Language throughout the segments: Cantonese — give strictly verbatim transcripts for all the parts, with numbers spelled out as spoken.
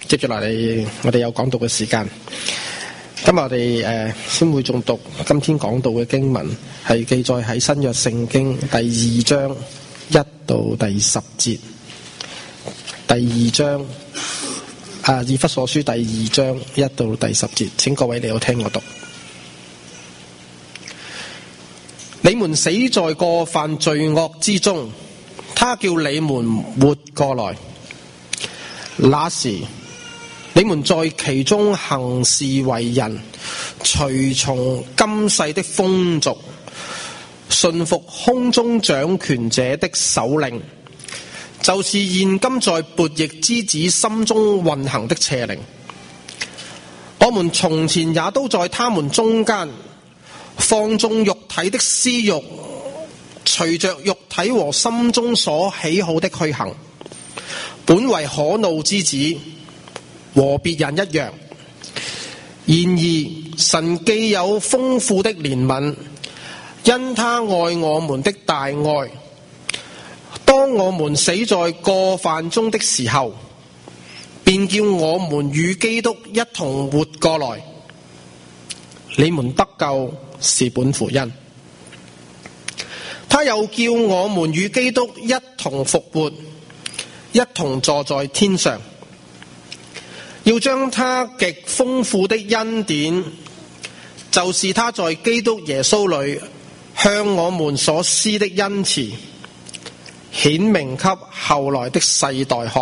接住落嚟，我哋有講道嘅時間。今日我哋誒、呃、先會誦讀今天講道嘅經文，係記載喺新約聖經第二章一到第十節。第二章啊，以弗所書第二章一到第十節，請各位你好聽我讀。你們死在過犯罪惡之中，他叫你們活過來。那時你們在其中行事為人，隨從今世的風俗，順服空中掌權者的首領，就是現今在悖逆之子心中運行的邪靈。我們從前也都在他們中間，放縱肉體的私欲，隨着肉體和心中所喜好的去行，本為可怒之子，和別人一樣。然而神既有豐富的憐憫，因他愛我們的大愛，當我們死在過犯中的時候，便叫我們與基督一同活過來。你們得救是本乎恩，他又叫我們與基督一同復活，一同坐在天上，要將他極豐富的恩典，就是他在基督耶穌裏向我們所施的恩慈，顯明給後來的世代看。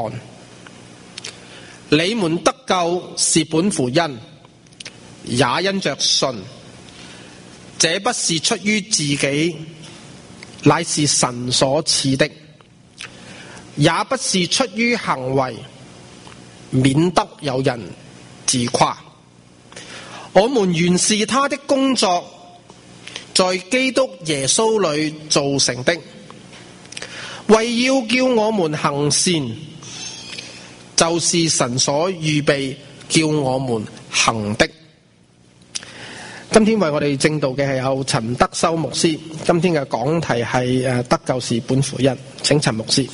你們得救是本乎恩，也因着信。這不是出於自己，乃是神所賜的；也不是出於行為，免得有人自誇。我們原是他的工作，在基督耶穌裏造成的，為要叫我們行善，就是神所預備叫我們行的。今天為我哋證道嘅係有陳德修牧師。今天嘅講題係誒得救是本乎恩，請陳牧師。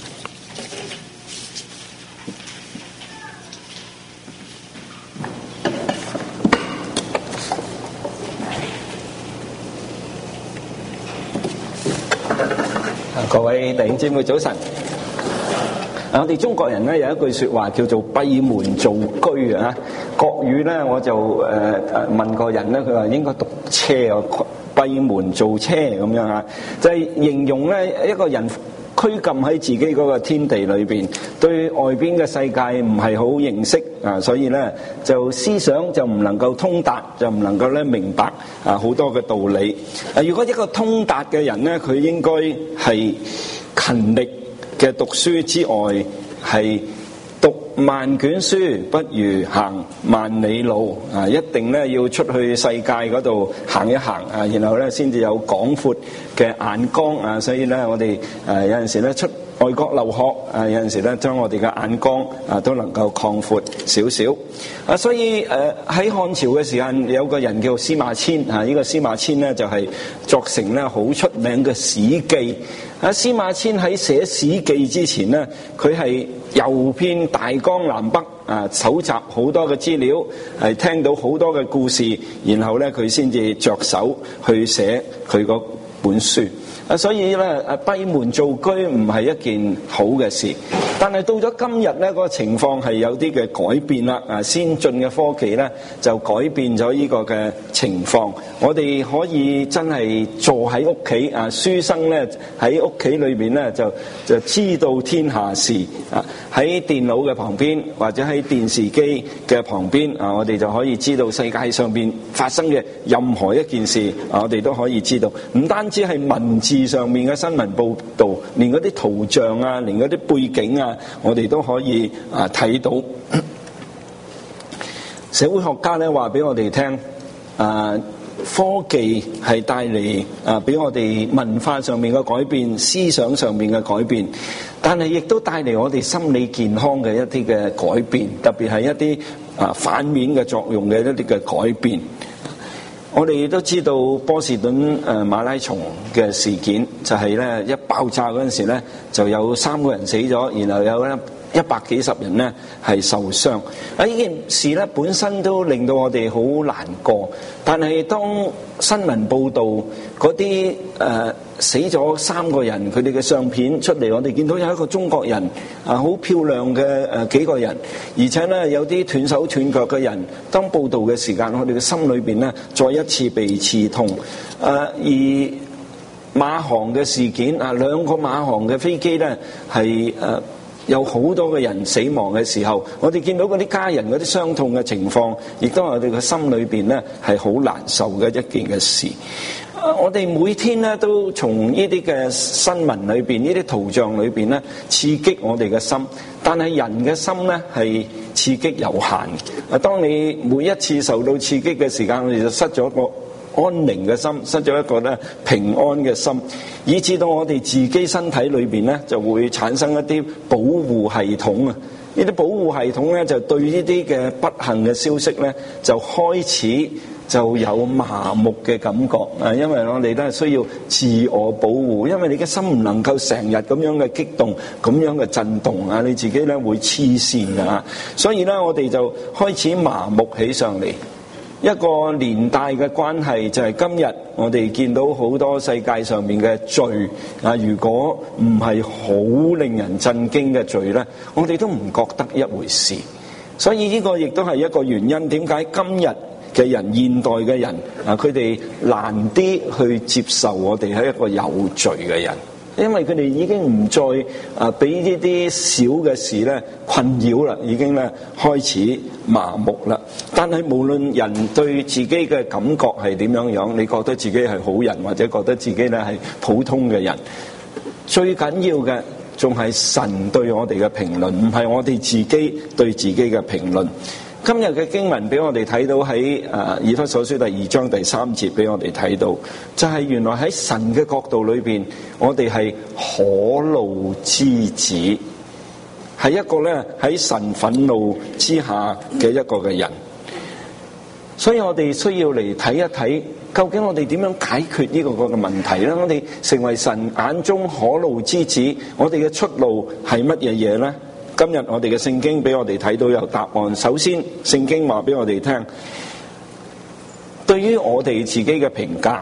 各位弟兄姊妹早晨。我哋中國人咧有一句說話叫做閉門造車啊。國語咧我就誒誒、呃、問個人咧，佢話應該讀車啊，閉門造車咁樣啊，就係、是、形容咧一個人拘禁喺自己嗰個天地裏邊，對外邊嘅世界唔係好認識啊，所以咧就思想就唔能夠通達，就唔能夠咧明白啊好多嘅道理。啊，如果一個通達嘅人咧，佢應該係勤力嘅讀書之外，係讀萬卷書不如行萬里路啊！一定咧要出去世界嗰度行一行啊，然後咧先至有廣闊嘅眼光啊！所以咧我哋誒有陣時咧出外國留學啊，有陣時咧將我哋嘅眼光啊都能夠擴闊少少啊！所以誒喺漢朝嘅時間有個人叫司馬遷啊，呢個司馬遷咧就係作成咧好出名嘅史記。啊，司馬遷喺寫史記之前咧，佢係遊遍大江南北啊，搜集好多嘅資料，係聽到好多嘅故事，然後咧佢先至着手去寫佢嗰本書。啊，所以咧，誒閉門造車唔係一件好嘅事。但係到咗今日咧，嗰個情況係有啲嘅改變啦。啊，先進嘅科技咧就改變咗呢個嘅情況。我哋可以真係坐喺屋企啊，書生咧喺屋企裏邊咧就就知道天下事啊。喺電腦嘅旁邊或者喺電視機嘅旁邊啊，我哋就可以知道世界上邊發生嘅任何一件事啊，我哋都可以知道。唔單止係文字上面嘅新聞報導，連嗰啲圖像啊，連嗰啲背景啊，我哋都可以啊睇到。社會學家咧話俾我哋聽，啊科技係帶嚟啊俾我哋文化上面嘅改變，思想上面嘅改變，但係亦都帶嚟我哋心理健康嘅一啲嘅改變，特別係一啲啊反面嘅作用嘅一啲嘅改變。我哋都知道波士頓誒馬拉松嘅事件，就係咧一爆炸嗰陣時咧，就有三個人死咗，然後有咧一百幾十人呢係受傷。啊，呢件事呢本身都令到我哋好難過，但係當新聞報道嗰啲誒死咗三個人佢哋嘅相片出嚟，我哋見到有一個中國人啊，好漂亮嘅誒幾個人，而且呢有啲斷手斷腳嘅人，當報道嘅時間，我哋嘅心裏邊呢再一次被刺痛。誒而馬航嘅事件啊，兩個馬航嘅飛機呢係誒有好多嘅人死亡嘅時候，我哋見到嗰啲家人嗰啲傷痛嘅情況，亦都係我哋嘅心裏邊呢係好難受嘅一件嘅事。我哋每天呢都從呢啲嘅新聞裏邊、呢啲圖像裏邊呢刺激我哋嘅心，但係人嘅心呢係刺激有限。啊，當你每一次受到刺激嘅時間，我哋就失咗一個安寧嘅心，失咗一個咧平安嘅心，以至到我哋自己身體裏邊咧就會產生一啲保護系統啊！呢啲保護系統咧就對呢啲嘅不幸嘅消息咧就開始就有麻木嘅感覺啊！因為我哋都係需要自我保護，因為你嘅心唔能夠成日咁樣嘅激動、咁樣嘅震動啊！你自己咧會黐線㗎，所以咧我哋就開始麻木起上嚟。一個連帶嘅關係就係今日我哋見到好多世界上面嘅罪啊，如果唔係好令人震驚嘅罪呢，我哋都唔覺得一回事。所以呢個亦都係一個原因，點解今日嘅人、現代嘅人啊，佢哋難啲去接受我哋係一個有罪嘅人。因為佢哋已經唔再啊俾呢啲小嘅事咧困擾啦，已經咧開始麻木啦。但係無論人對自己嘅感覺係點樣樣，你覺得自己係好人，或者覺得自己咧係普通嘅人，最緊要嘅仲係神對我哋嘅評論，唔係我哋自己對自己嘅評論。今日嘅經文俾我哋睇到喺誒以弗所書第二章第三節俾我哋睇到，就係原來喺神嘅角度裏邊，我哋係可怒之子，係一個咧喺神憤怒之下嘅一個嘅人。所以我哋需要嚟睇一睇，究竟我哋點樣解決呢個個嘅問題咧？我哋成為神眼中可怒之子，我哋嘅出路係乜嘢嘢咧？今日我哋嘅聖經俾我哋睇到有答案。首先，聖經話俾我哋聽，對於我哋自己嘅評價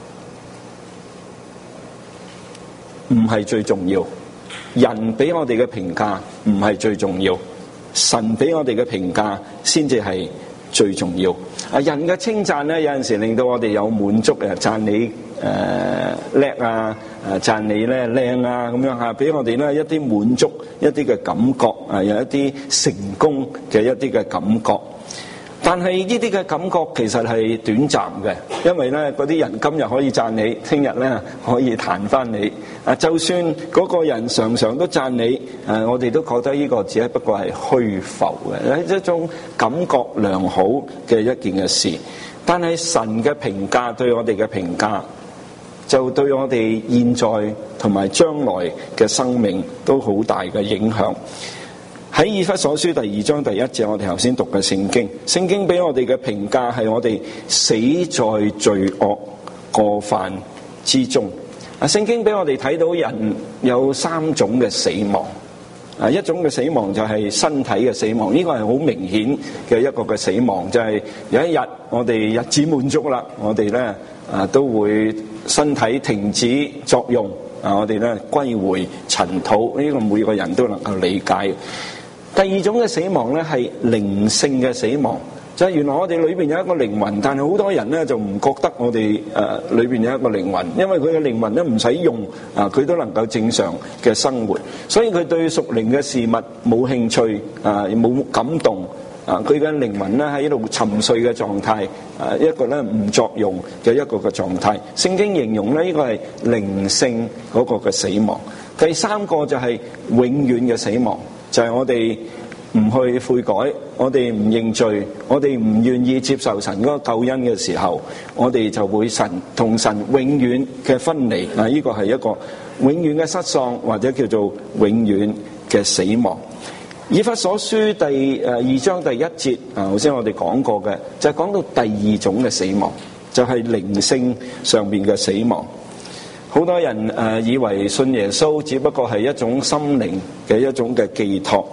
唔係最重要，人俾我哋嘅評價唔係最重要，神俾我哋嘅評價先至係最重要。啊，人嘅稱讚咧，有陣時令到我哋有滿足嘅，讚你誒叻啊，誒讚你咧靚啊，咁樣嚇，俾我哋咧一啲滿足，一啲嘅感覺啊，有一啲成功嘅一啲嘅感覺。但係呢啲嘅感覺其實係短暫嘅，因為咧嗰啲人今日可以讚你，聽日咧可以彈翻你。啊，就算嗰個人常常都讚你，誒，我哋都覺得呢個只係不過係虛浮嘅，係一種感覺良好嘅一件嘅事。但係神嘅評價對我哋嘅評價，就對我哋現在同埋將來嘅生命都好大嘅影響。喺以弗所書第二章第一節，我哋頭先讀嘅聖經，聖經俾我哋嘅評價係我哋死在罪惡過犯之中。啊，聖經俾我哋睇到人有三種嘅死亡。啊，一種嘅死亡就係身體嘅死亡，呢個係好明顯嘅一個嘅死亡，就係有一日我哋日子滿足啦，我哋咧啊都會身體停止作用，啊我哋咧歸回塵土，呢個每個人都能夠理解。第二種嘅死亡咧係靈性嘅死亡，就係原來我哋裏邊有一個靈魂，但係好多人咧就唔覺得我哋誒裏邊有一個靈魂，因為佢嘅靈魂咧唔使用啊，佢都能夠正常嘅生活，所以佢對屬靈嘅事物冇興趣啊，冇感動啊，佢嘅靈魂咧喺度沉睡嘅狀態啊，一個咧唔作用嘅一個嘅狀態。聖經形容咧呢個係靈性嗰個嘅死亡。第三個就係永遠嘅死亡。就係我哋唔去悔改，我哋唔認罪，我哋唔願意接受神嗰個救恩嘅時候，我哋就會神同神永遠嘅分離。嗱，呢個係一個永遠嘅失喪，或者叫做永遠嘅死亡。以弗所書第誒二章第一節啊，頭先我哋講過嘅，就係講到第二種嘅死亡，就係靈性上面嘅死亡。好多人誒以為信耶穌只不過係一種心靈嘅一種嘅寄託，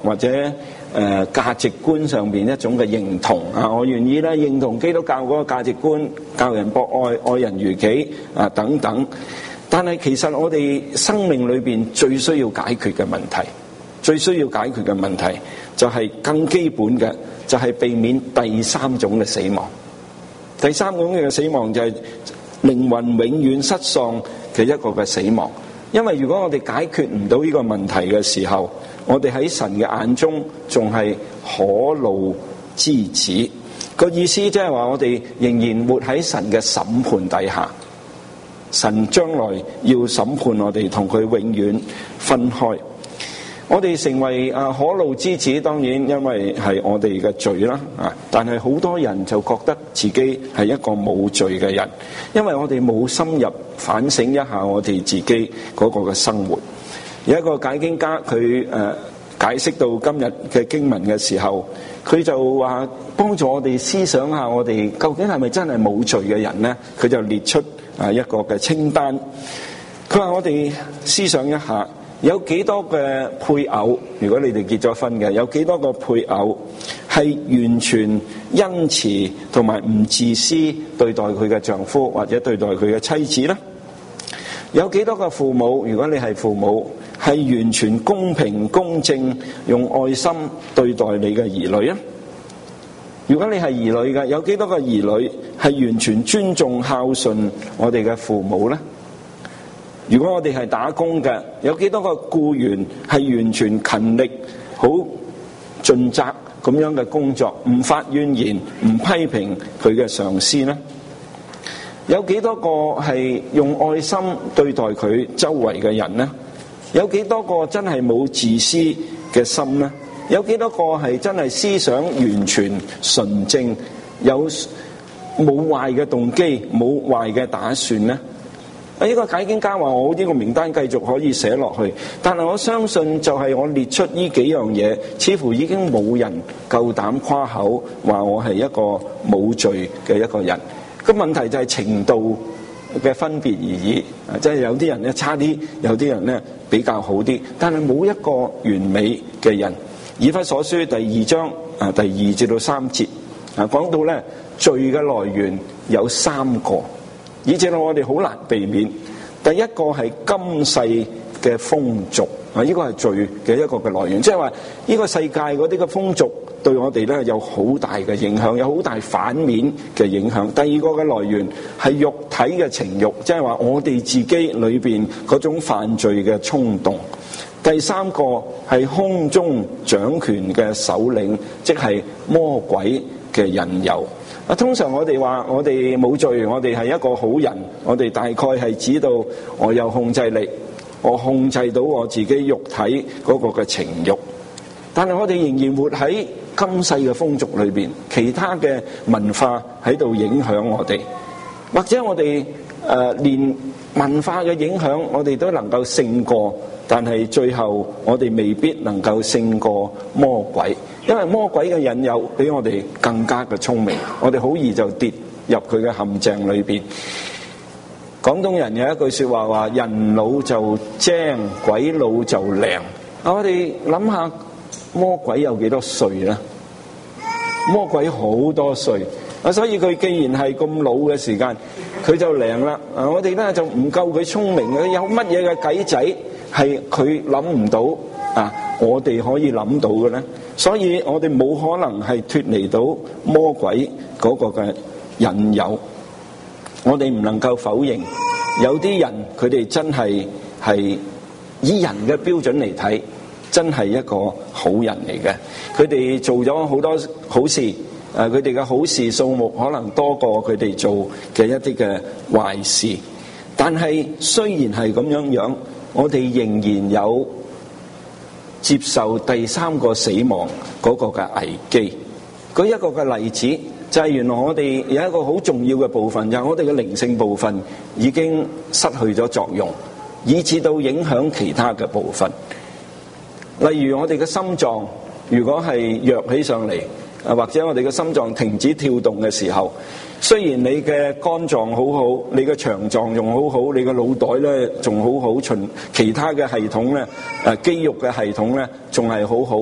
或者誒、呃、價值觀上邊一種嘅認同啊，我願意咧認同基督教嗰個價值觀，教人博愛，愛人如己啊等等。但係其實我哋生命裏邊最需要解決嘅問題，最需要解決嘅問題就係更基本嘅，就係避免第三種嘅死亡。第三種嘅死亡就係靈魂永遠失喪嘅一個嘅死亡。因為如果我哋解決唔到呢個問題嘅時候，我哋喺神嘅眼中仲係可怒之子。個意思即係話我哋仍然活喺神嘅審判底下，神將來要審判我哋，同佢永遠分開。我哋成為啊可怒之子，當然因為係我哋嘅罪啦啊！但係好多人就覺得自己係一個冇罪嘅人，因為我哋冇深入反省一下我哋自己嗰個嘅生活。有一個解經家佢誒、呃、解釋到今日嘅經文嘅時候，佢就話幫助我哋思想下我哋究竟係咪真係冇罪嘅人呢？佢就列出啊一個嘅清單。佢話我哋思想一下。有幾多嘅配偶，如果你哋結咗婚嘅，有幾多個配偶係完全恩慈同埋唔自私對待佢嘅丈夫或者對待佢嘅妻子呢？有幾多個父母，如果你係父母，係完全公平公正用愛心對待你嘅兒女啊？如果你係兒女嘅，有幾多個兒女係完全尊重孝順我哋嘅父母呢？如果我哋係打工嘅，有幾多個僱員係完全勤力、好盡責咁樣嘅工作，唔發怨言、唔批評佢嘅上司呢？有幾多個係用愛心對待佢周圍嘅人呢？有幾多個真係冇自私嘅心呢？有幾多個係真係思想完全純正，有冇壞嘅動機、冇壞嘅打算呢？呢個解經家話我呢個名單繼續可以寫落去，但係我相信就係我列出呢幾樣嘢，似乎已經冇人夠膽誇口話我係一個冇罪嘅一個人。個問題就係程度嘅分別而已，即係有啲人咧差啲，有啲人咧比較好啲，但係冇一個完美嘅人。以弗所書第二章啊第二至到三節啊講到咧罪嘅來源有三個。以至到我哋好難避免。第一個係今世嘅風俗啊，呢個係罪嘅一個嘅來源，即係話呢個世界嗰啲嘅風俗對我哋咧有好大嘅影響，有好大反面嘅影響。第二個嘅來源係肉體嘅情慾，即係話我哋自己裏邊嗰種犯罪嘅衝動。第三個係空中掌權嘅首領，即係魔鬼嘅引誘。啊，通常我哋話我哋冇罪，我哋係一個好人，我哋大概係指到我有控制力，我控制到我自己肉體嗰個嘅情慾。但係我哋仍然活喺今世嘅風俗裏邊，其他嘅文化喺度影響我哋，或者我哋誒、呃、連文化嘅影響我哋都能夠勝過，但係最後我哋未必能夠勝過魔鬼。因為魔鬼嘅引誘比我哋更加嘅聰明，我哋好易就跌入佢嘅陷阱裏邊。廣東人有一句說話話：人老就精，鬼老就靈。我哋諗下，魔鬼有幾多歲呢？魔鬼好多歲啊，所以佢既然係咁老嘅時間，佢就靈啦。啊，我哋咧就唔夠佢聰明嘅，有乜嘢嘅計仔係佢諗唔到啊？我哋可以諗到嘅咧？所以我哋冇可能係脫離到魔鬼嗰個嘅引誘。我哋唔能夠否認，有啲人佢哋真係係以人嘅標準嚟睇，真係一個好人嚟嘅。佢哋做咗好多好事，誒佢哋嘅好事數目可能多過佢哋做嘅一啲嘅壞事。但係雖然係咁樣樣，我哋仍然有接受第三個死亡嗰個嘅危機。舉一個嘅例子，就係原來我哋有一個好重要嘅部分，就係我哋嘅靈性部分已經失去咗作用，以致到影響其他嘅部分。例如我哋嘅心臟如果係弱起上嚟，啊或者我哋嘅心臟停止跳動嘅時候，雖然你嘅肝臟好好，你嘅腸臟仲好好，你嘅腦袋咧仲好好，循其他嘅系統咧，誒肌肉嘅系統咧仲係好好，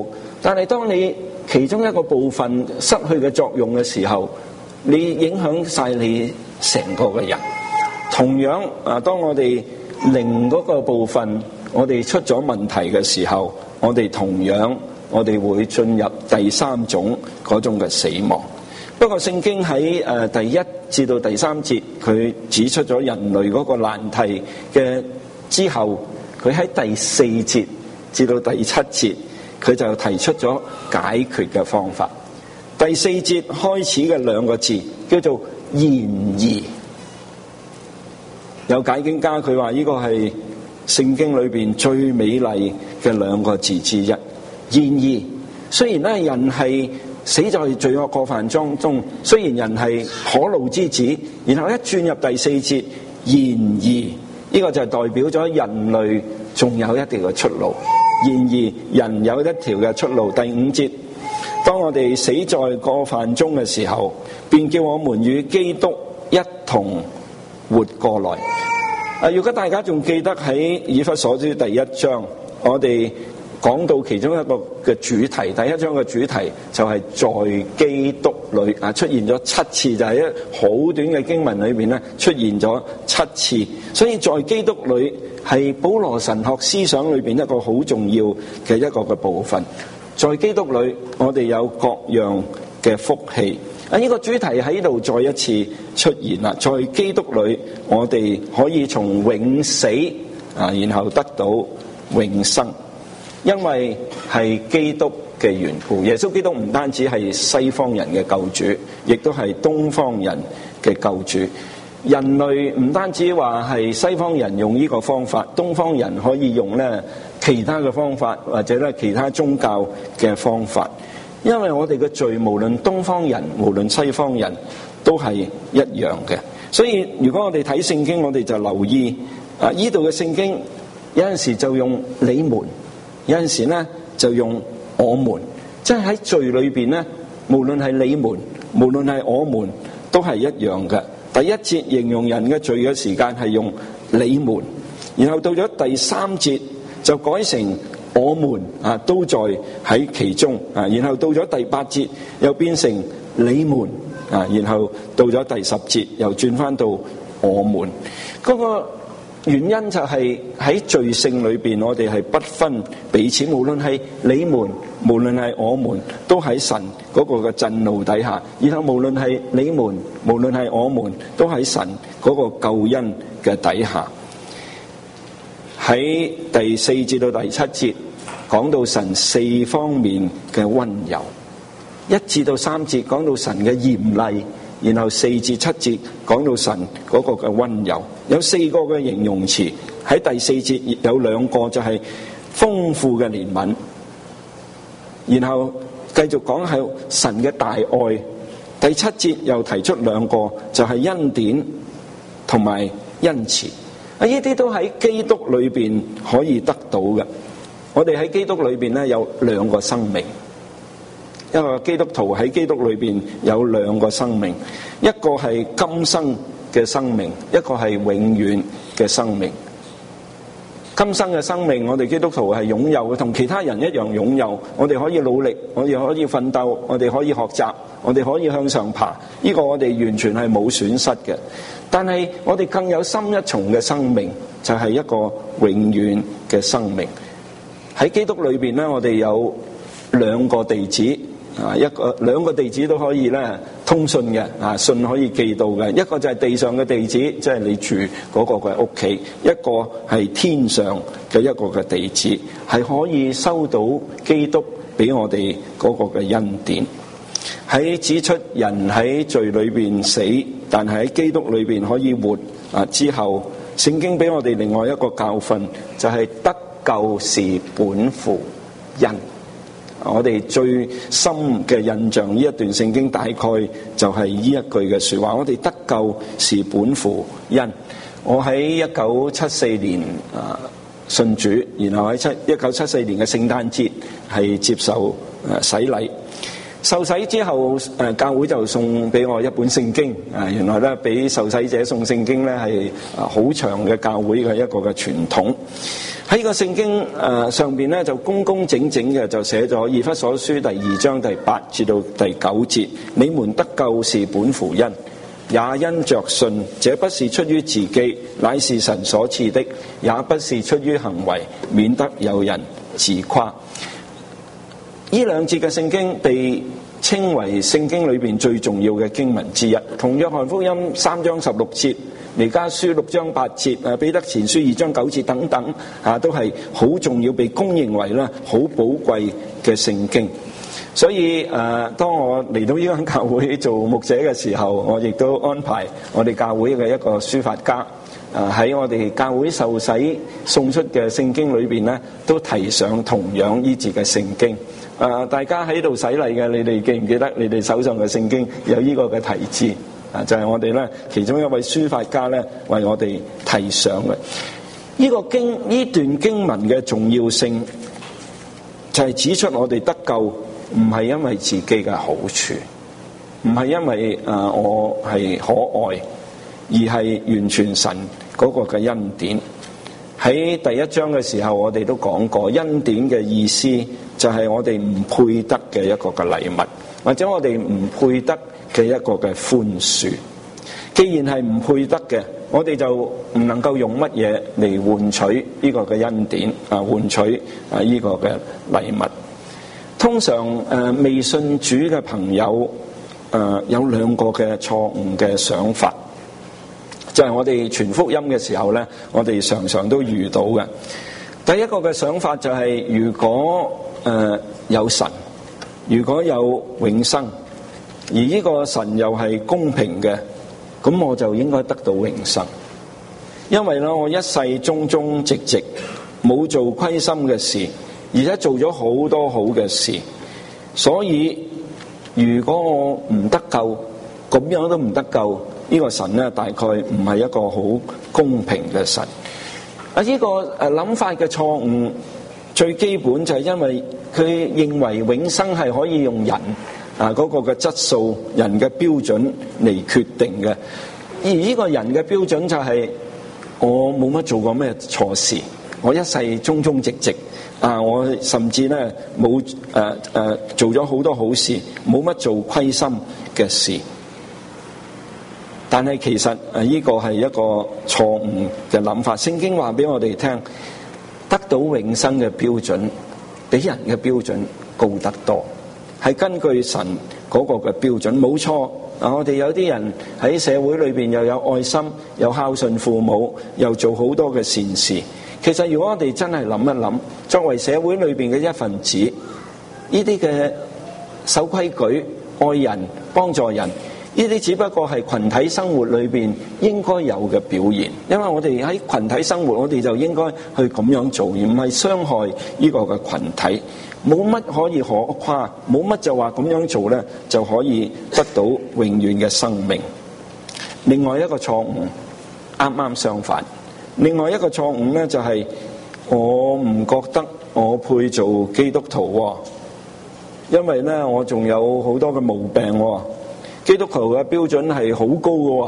但係當你其中一個部分失去嘅作用嘅時候，你影響晒你成個嘅人。同樣啊，當我哋靈嗰個部分我哋出咗問題嘅時候，我哋同樣我哋會進入第三種嗰種嘅死亡。不過聖經喺誒第一至到第三節，佢指出咗人類嗰個難題嘅之後，佢喺第四節至到第七節，佢就提出咗解決嘅方法。第四節開始嘅兩個字叫做然而，有解經家佢話呢個係聖經裏邊最美麗嘅兩個字之一。然而，雖然咧人係死在罪惡過犯當中，雖然人係可怒之子，然後一轉入第四節，然而呢個就代表咗人類仲有一條嘅出路。然而人有一條嘅出路。第五節，當我哋死在過犯中嘅時候，便叫我們與基督一同活過來。啊，如果大家仲記得喺以弗所書第一章，我哋講到其中一個嘅主題，第一章嘅主題就係在基督裏啊，出現咗七次，就係一好短嘅經文裏面咧出現咗七次。所以在基督裏係保羅神學思想裏邊一個好重要嘅一個嘅部分。在基督裏我哋有各樣嘅福氣啊！呢個主題喺度再一次出現啦。在基督裏我哋可以從永死啊，然後得到永生。因為係基督嘅緣故，耶穌基督唔單止係西方人嘅救主，亦都係東方人嘅救主。人類唔單止話係西方人用呢個方法，東方人可以用咧其他嘅方法，或者咧其他宗教嘅方法。因為我哋嘅罪，無論東方人，無論西方人，都係一樣嘅。所以如果我哋睇聖經，我哋就留意啊，呢度嘅聖經有陣時就用你們。有陣時咧就用我們，即係喺罪裏邊咧，無論係你們，無論係我們，都係一樣嘅。第一節形容人嘅罪嘅時間係用你們，然後到咗第三節就改成我們啊，都在喺其中啊，然後到咗第八節又變成你們啊，然後到咗第十節又轉翻到我們。嗰個原因就係喺罪性裏邊，我哋係不分彼此，無論係你們，無論係我們，都喺神嗰個嘅震怒底下。然後無論係你們，無論係我們，都喺神嗰個救恩嘅底下。喺第四至到第七節講到神四方面嘅溫柔，一至到三節講到神嘅嚴厲，然後四至七節講到神嗰個嘅溫柔。有四個嘅形容詞，喺第四節有兩個就係豐富嘅憐憫，然後繼續講係神嘅大愛。第七節又提出兩個就係恩典同埋恩慈。啊，呢啲都喺基督裏邊可以得到嘅。我哋喺基督裏邊咧有兩個生命，一個基督徒喺基督裏邊有兩個生命，一個係今生嘅生命，一個係永遠嘅生命。今生嘅生命，我哋基督徒係擁有嘅，同其他人一樣擁有。我哋可以努力，我哋可以奮鬥，我哋可以學習，我哋可以向上爬。呢個我哋完全係冇損失嘅。但係我哋更有深一重嘅生命，就係一個永遠嘅生命。喺基督裏邊咧，我哋有兩個地址。啊，一個兩個地址都可以咧通訊嘅，啊，信可以寄到嘅。一個就係地上嘅地址，即係你住嗰個嘅屋企；一個係天上嘅一個嘅地址，係可以收到基督俾我哋嗰個嘅恩典。喺指出人喺罪裏邊死，但係喺基督裏邊可以活啊之後，聖經俾我哋另外一個教訓，就係得救是本乎恩。我哋最深嘅印象，呢一段聖經大概就係呢一句嘅說話，我哋得救是本乎恩。我喺一九七四年啊信主，然後喺七一九七四年嘅聖誕節係接受誒洗禮。 受洗之後，誒教會就送俾我一本聖經。啊，原來咧俾受洗者送聖經咧係啊好長嘅教會嘅一個嘅傳統。喺個聖經誒上邊咧就工工整整嘅就寫咗以弗所書第二章第八至到第九節：你們得救是本乎恩，也因着信，這不是出於自己，乃是神所賜的；也不是出於行為，免得有人自誇。呢兩節嘅聖經被稱為聖經裏邊最重要嘅經文之一，同約翰福音三章十六節、彌迦書六章八節、啊彼得前書二章九節等等啊，都係好重要，被公認為咧好寶貴嘅聖經。所以誒、啊，當我嚟到呢間教會做牧者嘅時候，我亦都安排我哋教會嘅一個書法家誒喺我哋教會受洗送出嘅聖經裏邊咧，都提上同樣呢節嘅聖經。誒、啊，大家喺度洗禮嘅，你哋記唔記得你哋手上嘅聖經有呢個嘅題字？啊，就係、是、我哋咧其中一位書法家咧為我哋提上嘅。呢、這個經呢段經文嘅重要性，就係指出我哋得救唔係因為自己嘅好處，唔係因為誒、呃、我係可愛，而係完全神嗰個嘅恩典。喺第一章嘅時候，我哋都講過恩典嘅意思就係我哋唔配得嘅一個嘅禮物，或者我哋唔配得嘅一個嘅寬恕。既然係唔配得嘅，我哋就唔能夠用乜嘢嚟換取呢個嘅恩典啊，換取啊呢個嘅禮物。通常誒、呃、未信主嘅朋友誒、呃、有兩個嘅錯誤嘅想法。就係我哋傳福音嘅時候咧，我哋常常都遇到嘅。第一個嘅想法就係、是，如果誒、呃、有神，如果有永生，而呢個神又係公平嘅，咁我就應該得到永生。因為咧，我一世忠忠直直，冇做虧心嘅事，而且做咗好多好嘅事，所以如果我唔得救，咁樣都唔得救。呢個神咧，大概唔係一個好公平嘅神。啊，呢個誒諗法嘅錯誤，最基本就係因為佢認為永生係可以用人啊嗰個嘅質素、人嘅標準嚟決定嘅。而呢個人嘅標準就係我冇乜做過咩錯事，我一世忠忠直直啊，我甚至咧冇誒誒做咗好多好事，冇乜做虧心嘅事。但係其實誒呢個係一個錯誤嘅諗法。聖經話俾我哋聽，得到永生嘅標準比人嘅標準高得多，係根據神嗰個嘅標準，冇錯。啊，我哋有啲人喺社會裏邊又有愛心，又孝順父母，又做好多嘅善事。其實如果我哋真係諗一諗，作為社會裏邊嘅一份子，呢啲嘅守規矩、愛人、幫助人，呢啲只不過係群體生活裏邊應該有嘅表現。因為我哋喺群體生活，我哋就應該去咁樣做，而唔係傷害呢個嘅群體。冇乜可以可誇，冇乜就話咁樣做咧就可以得到永遠嘅生命。另外一個錯誤啱啱相反，另外一個錯誤咧就係我唔覺得我配做基督徒喎，因為咧我仲有好多嘅毛病喎。基督徒嘅標準係好高嘅喎，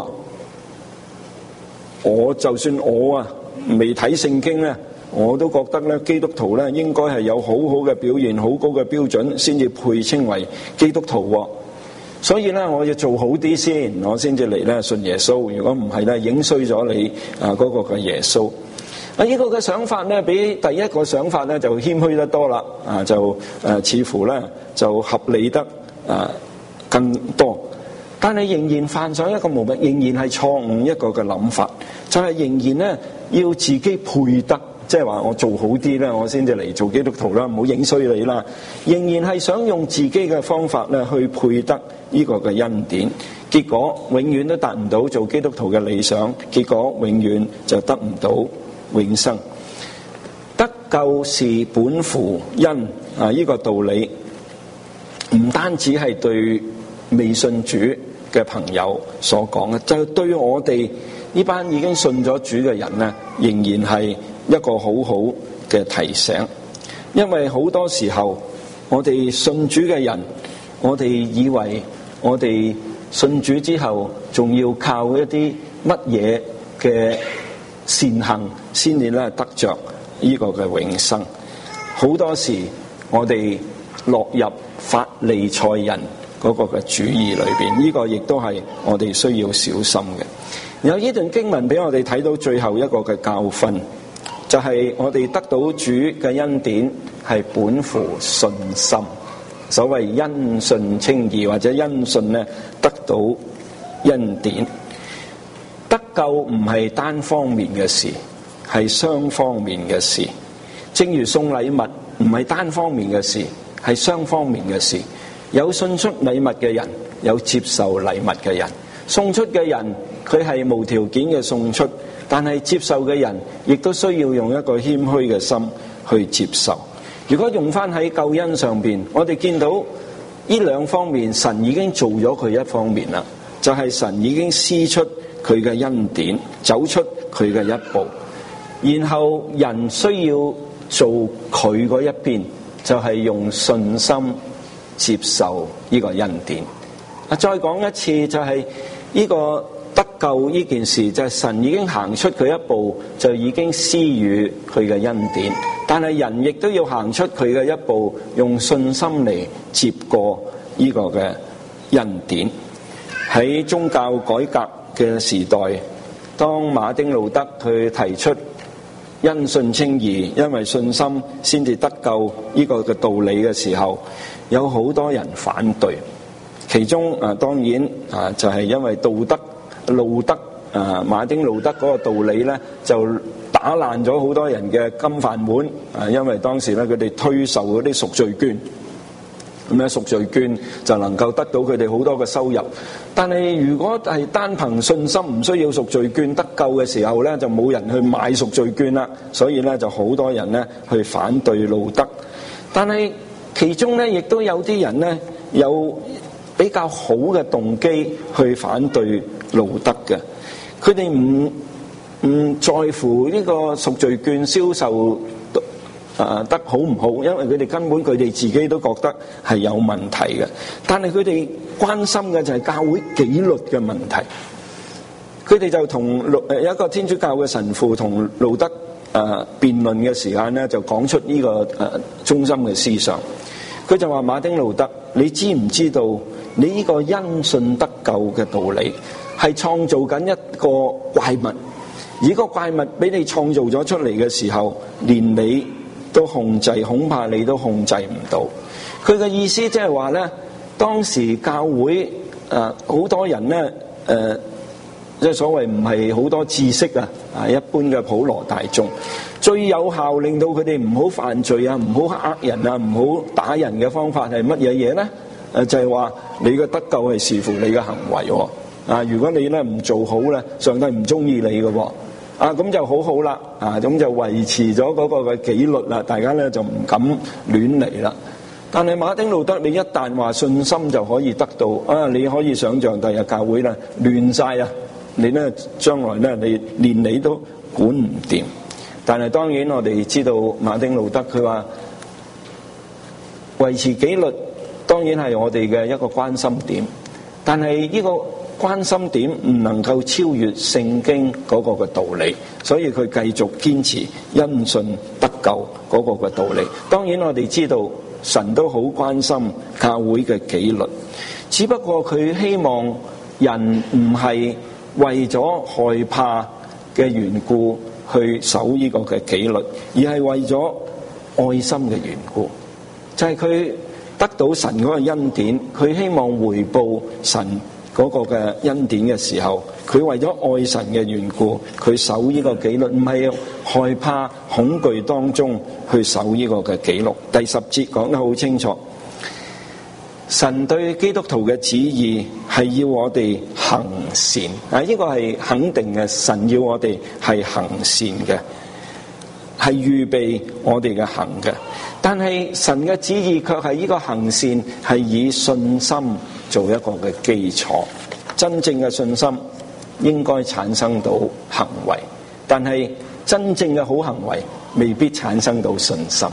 我就算我啊未睇聖經咧，我都覺得咧基督徒咧應該係有好好嘅表現、好高嘅標準，先至配稱為基督徒喎。所以咧，我要做好啲先，我先至嚟咧信耶穌。如果唔係咧，影衰咗你啊嗰個嘅耶穌。啊，呢個嘅想法咧，比第一個想法咧就謙虛得多啦。啊，就誒似乎咧就合理得啊更多。但係仍然犯上一個毛病，仍然係錯誤一個嘅諗法，就係、是、仍然咧要自己配得，即係話我做好啲咧，我先至嚟做基督徒啦，唔好影衰你啦。仍然係想用自己嘅方法咧去配得呢個嘅恩典，結果永遠都達唔到做基督徒嘅理想，結果永遠就得唔到永生。得救是本乎恩啊！呢個道理唔單止係對未信主嘅朋友所講嘅，就對我哋呢班已經信咗主嘅人咧，仍然係一個好好嘅提醒。因為好多時候我哋信主嘅人我哋以為我哋信主之後，仲要靠一啲乜嘢嘅善行先至咧得着呢個嘅永生。好多時我哋落入法利賽人嗰個嘅主義裏邊，呢個亦都係我哋需要小心嘅。有呢段經文俾我哋睇到最後一個嘅教訓，就係我哋得到主嘅恩典係本乎信心。所謂因信稱義，或者因信咧得到恩典。得救唔係單方面嘅事，係雙方面嘅事。正如送禮物唔係單方面嘅事，係雙方面嘅事。有送出禮物嘅人，有接受禮物嘅人。送出嘅人佢係無條件嘅送出，但係接受嘅人亦都需要用一個謙虛嘅心去接受。如果用翻喺救恩上邊，我哋見到呢兩方面，神已經做咗佢一方面啦，就係、是、神已經施出佢嘅恩典，走出佢嘅一步，然後人需要做佢嗰一邊，就係、是、用信心接受呢個恩典。啊，再講一次，就係、是、呢個得救呢件事，就係、是、神已經行出佢一步，就已經施予佢嘅恩典。但係人亦都要行出佢嘅一步，用信心嚟接過呢個嘅恩典。喺宗教改革嘅時代，當馬丁路德佢提出因信稱義，因為信心先至得救呢個嘅道理嘅時候，有好多人反對。其中啊，當然啊，就係因為道德路德啊，馬丁路德嗰個道理咧，就打爛咗好多人嘅金飯碗啊！因為當時咧，佢哋推售嗰啲贖罪券，咁咧贖罪券就能夠得到佢哋好多嘅收入。但係如果係單憑信心，唔需要贖罪券得救嘅時候咧，就冇人去買贖罪券啦。所以咧，就好多人咧去反對路德。但係其中咧，亦都有啲人咧有比較好嘅動機去反對路德嘅。佢哋唔唔在乎呢個贖罪券銷售啊得好唔好，因為佢哋根本佢哋自己都覺得係有問題嘅。但係佢哋關心嘅就係教會紀律嘅問題。佢哋就同路誒有一個天主教嘅神父同路德啊辯論嘅時間咧，就講出呢個誒中心嘅思想。佢就話：馬丁路德，你知唔知道你呢個因信得救嘅道理係創造緊一個怪物？而個怪物俾你創造咗出嚟嘅時候，連你都控制，恐怕你都控制唔到。佢嘅意思即係話咧，當時教會誒好多人咧誒，即係所謂唔係好多知識啊，啊一般嘅普羅大眾，最有效令到佢哋唔好犯罪啊，唔好呃人啊，唔好打人嘅方法係乜嘢嘢咧？誒就係話你嘅得救係視乎你嘅行為喎。啊，如果你咧唔做好咧，上帝唔中意你嘅喎。啊，咁就好好啦，啊，咁就維持咗嗰個嘅紀律啦，大家咧就唔敢亂嚟啦。但係馬丁路德，你一旦話信心就可以得到，啊，你可以想像第日教會咧亂晒啊，你咧將來咧你連你都管唔掂。但係當然我哋知道馬丁路德佢話維持紀律當然係我哋嘅一個關心點，但係呢個關心點唔能夠超越聖經嗰個嘅道理，所以佢繼續堅持因信得救嗰個嘅道理。當然我哋知道神都好關心教會嘅紀律，只不過佢希望人唔係為咗害怕嘅緣故去守呢個嘅紀律，而係為咗愛心嘅緣故，就係佢得到神嗰個恩典，佢希望回報神嗰個嘅恩典嘅時候，佢為咗愛神嘅緣故，佢守呢個紀律，唔係害怕恐懼當中去守呢個嘅紀律。第十節講得好清楚，神對基督徒嘅旨意係要我哋行善啊！呢個係肯定嘅，神要我哋係行善嘅，係預備我哋嘅行嘅。但係神嘅旨意卻係呢個行善係以信心做一個嘅基礎，真正嘅信心應該產生到行為，但係真正嘅好行為未必產生到信心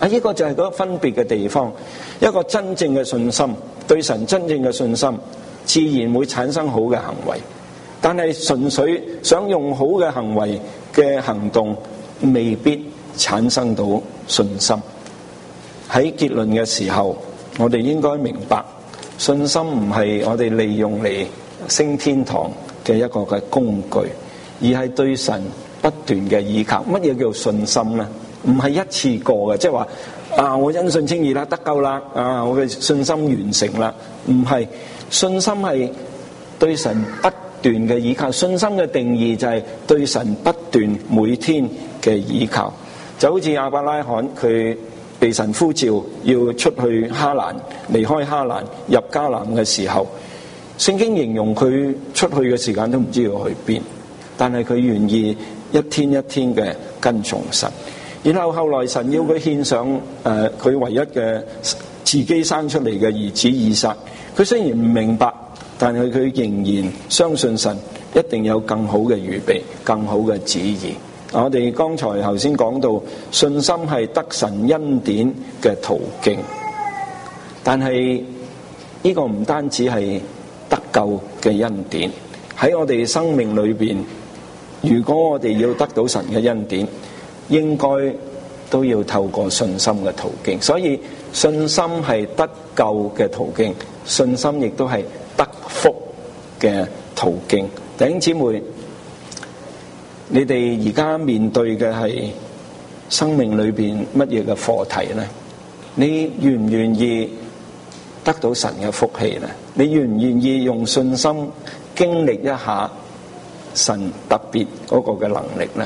啊，呢個就係嗰個分別嘅地方。一個真正嘅信心，對神真正嘅信心，自然會產生好嘅行為。但係純粹想用好嘅行為嘅行動，未必產生到信心。喺結論嘅時候，我哋應該明白，信心唔係我哋利用嚟升天堂嘅一個嘅工具，而係對神不斷嘅依靠。乜嘢叫做信心呢？唔係一次過嘅，即係話啊，我因信稱義啦，得救啦，啊，我嘅信心完成啦。唔係，信心係對神不斷嘅依靠。信心嘅定義就係對神不斷每天嘅依靠。就好似亞伯拉罕，佢被神呼召要出去哈蘭，離開哈蘭入迦南嘅時候，聖經形容佢出去嘅時間都唔知道去邊，但係佢願意一天一天嘅跟從神。然後後來神要佢獻上誒佢唯一嘅自己生出嚟嘅兒子以撒，佢雖然唔明白，但係佢仍然相信神一定有更好嘅預備，更好嘅旨意。我哋剛才頭先講到，信心係得神恩典嘅途徑，但係呢個唔單止係得救嘅恩典，喺我哋生命裏邊，如果我哋要得到神嘅恩典，應該都要透過信心嘅途徑。所以信心係得救嘅途徑，信心亦都係得福嘅途徑。弟兄姊妹，你哋而家面對嘅係生命裏邊乜嘢嘅課題呢？你願唔願意得到神嘅福氣呢？你願唔願意用信心經歷一下神特別嗰個嘅能力呢？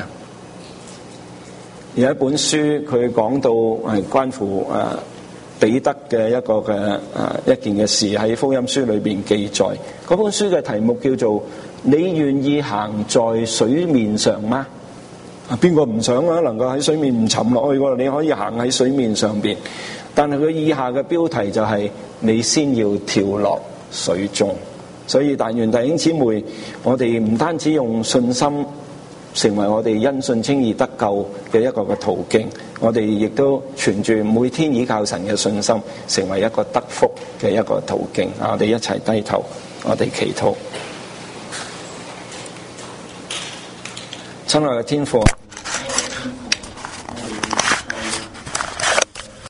有一本書佢講到係關乎誒彼得嘅一個嘅誒一件嘅事，喺福音書裏邊記載。嗰本書嘅題目叫做你願意行在水面上嗎？啊，邊個唔想啊？能夠喺水面唔沉落去喎？你可以行喺水面上邊，但係佢以下嘅標題就係你先要跳落水中。所以但願弟兄姊妹，我哋唔單止用信心成為我哋因信稱義得救嘅一個嘅途徑，我哋亦都存住每天倚靠神嘅信心，成為一個得福嘅一個途徑。啊，我哋一齊低頭，我哋祈禱。親愛嘅天父。